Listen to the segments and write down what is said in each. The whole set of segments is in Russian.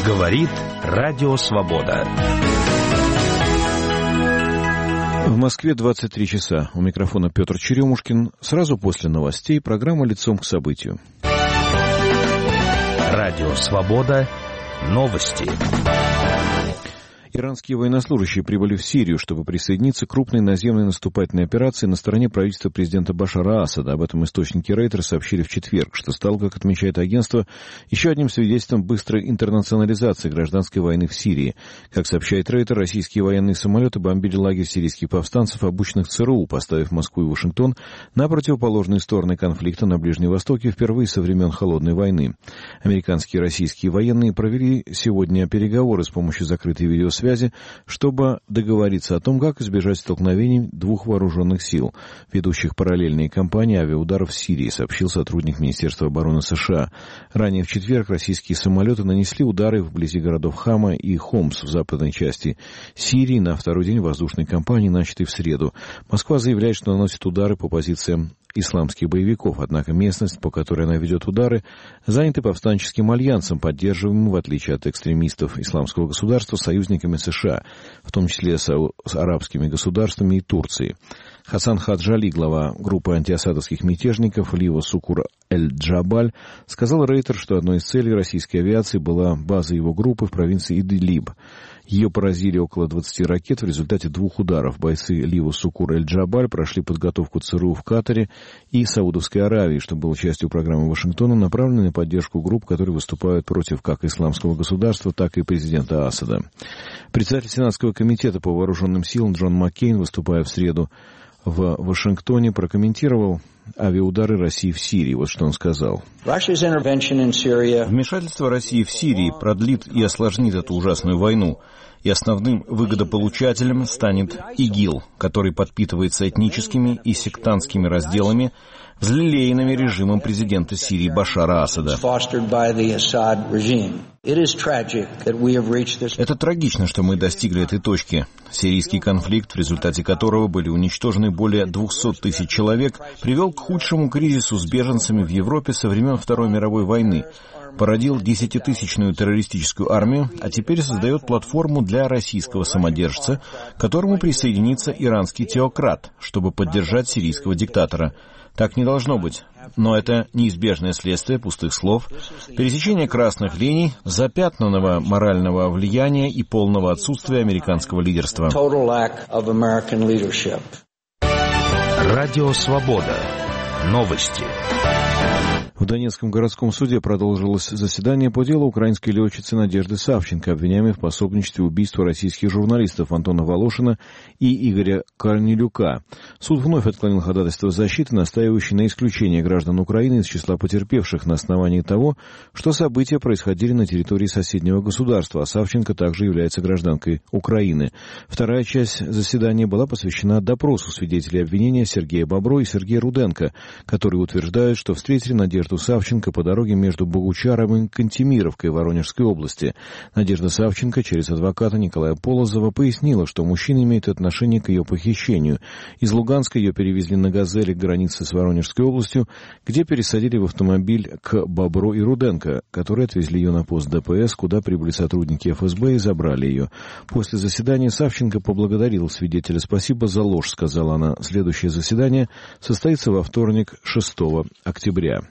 Говорит Радио Свобода. В Москве 23 часа. У микрофона Петр Черемушкин. Сразу после новостей программа «Лицом к событию». Радио Свобода. Новости. Иранские военнослужащие прибыли в Сирию, чтобы присоединиться к крупной наземной наступательной операции на стороне правительства президента Башара Асада. Об этом источники Рейтер сообщили в четверг, что стало, как отмечает агентство, еще одним свидетельством быстрой интернационализации гражданской войны в Сирии. Как сообщает Рейтер, российские военные самолеты бомбили лагерь сирийских повстанцев, обученных ЦРУ, поставив Москву и Вашингтон на противоположные стороны конфликта на Ближнем Востоке впервые со времен Холодной войны. Американские и российские военные провели сегодня переговоры с помощью закрытой видеосвязи, чтобы договориться о том, как избежать столкновений двух вооруженных сил, ведущих параллельные кампании авиаударов в Сирии, сообщил сотрудник Министерства обороны США. Ранее в четверг российские самолеты нанесли удары вблизи городов Хама и Хомс в западной части Сирии на второй день воздушной кампании, начатой в среду. Москва заявляет, что наносит удары по позициям исламских боевиков, однако местность, по которой она ведет удары, занята повстанческим альянсом, поддерживаемым, в отличие от экстремистов исламского государства, союзниками США, в том числе с арабскими государствами и Турцией. Хасан Хаджали, глава группы антиасадовских мятежников Лива Сукур Эль-Джабаль, сказал Рейтер, что одной из целей российской авиации была база его группы в провинции Идлиб. Ее поразили около 20 ракет в результате двух ударов. Бойцы Лива Сукур Эль-Джабаль прошли подготовку ЦРУ в Катаре и Саудовской Аравии, что было частью программы Вашингтона, направленной на поддержку групп, которые выступают против как исламского государства, так и президента Асада. Председатель Сенатского комитета по вооруженным силам Джон Маккейн, выступая в среду в Вашингтоне, прокомментировал авиаудары России в Сирии. Вот что он сказал. Вмешательство России в Сирии продлит и осложнит эту ужасную войну. И основным выгодополучателем станет ИГИЛ, который подпитывается этническими и сектантскими разделами, взлелеянными режимом президента Сирии Башара Асада. Это трагично, что мы достигли этой точки. Сирийский конфликт, в результате которого были уничтожены более 200 тысяч человек, привел к худшему кризису с беженцами в Европе со времен Второй мировой войны, породил 10-тысячную террористическую армию, а теперь создает платформу для российского самодержца, к которому присоединится иранский теократ, чтобы поддержать сирийского диктатора. Так не должно быть, но это неизбежное следствие пустых слов, пересечения красных линий, запятнанного морального влияния и полного отсутствия американского лидерства. Радио Свобода. Новости. В Донецком городском суде продолжилось заседание по делу украинской летчицы Надежды Савченко, обвиняемой в пособничестве убийству российских журналистов Антона Волошина и Игоря Корнелюка. Суд вновь отклонил ходатайство защиты, настаивающее на исключении граждан Украины из числа потерпевших на основании того, что события происходили на территории соседнего государства, а Савченко также является гражданкой Украины. Вторая часть заседания была посвящена допросу свидетелей обвинения Сергея Бобро и Сергея Руденко, которые утверждают, что встретили Надежду Савченко по дороге между Богучаром и Кантемировкой Воронежской области. Надежда Савченко через адвоката Николая Полозова пояснила, что мужчина имеет отношение к ее похищению. Из Луганска ее перевезли на «Газели» к границе с Воронежской областью, где пересадили в автомобиль к Бобро и Руденко, которые отвезли ее на пост ДПС, куда прибыли сотрудники ФСБ и забрали ее. После заседания Савченко поблагодарила свидетеля. «Спасибо за ложь», — сказала она. Следующее заседание состоится во вторник, 6 октября.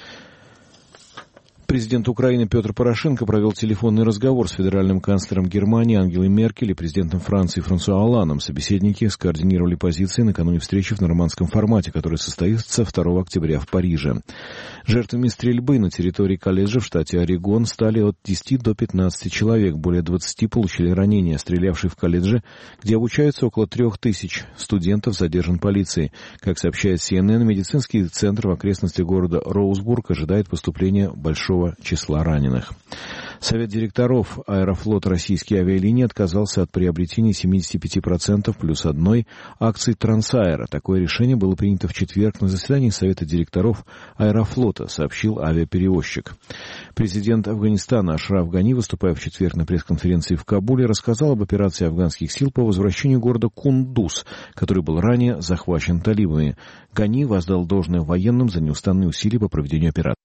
Президент Украины Петр Порошенко провел телефонный разговор с федеральным канцлером Германии Ангелой Меркель и президентом Франции Франсуа Олландом. Собеседники скоординировали позиции накануне встречи в нормандском формате, которая состоится 2 октября в Париже. Жертвами стрельбы на территории колледжа в штате Орегон стали от 10 до 15 человек. Более 20 получили ранения. Стрелявший в колледже, где обучаются около 3000 студентов, задержан полицией. Как сообщает CNN, медицинский центр в окрестностях города Роузбург ожидает поступления большого числа раненых. Совет директоров Аэрофлот российские авиалинии отказался от приобретения 75% плюс одной акций Трансаэра. Такое решение было принято в четверг на заседании Совета директоров Аэрофлота, сообщил авиаперевозчик. Президент Афганистана Ашраф Гани, выступая в четверг на пресс-конференции в Кабуле, рассказал об операции афганских сил по возвращению города Кундуз, который был ранее захвачен талибами. Гани воздал должное военным за неустанные усилия по проведению операции.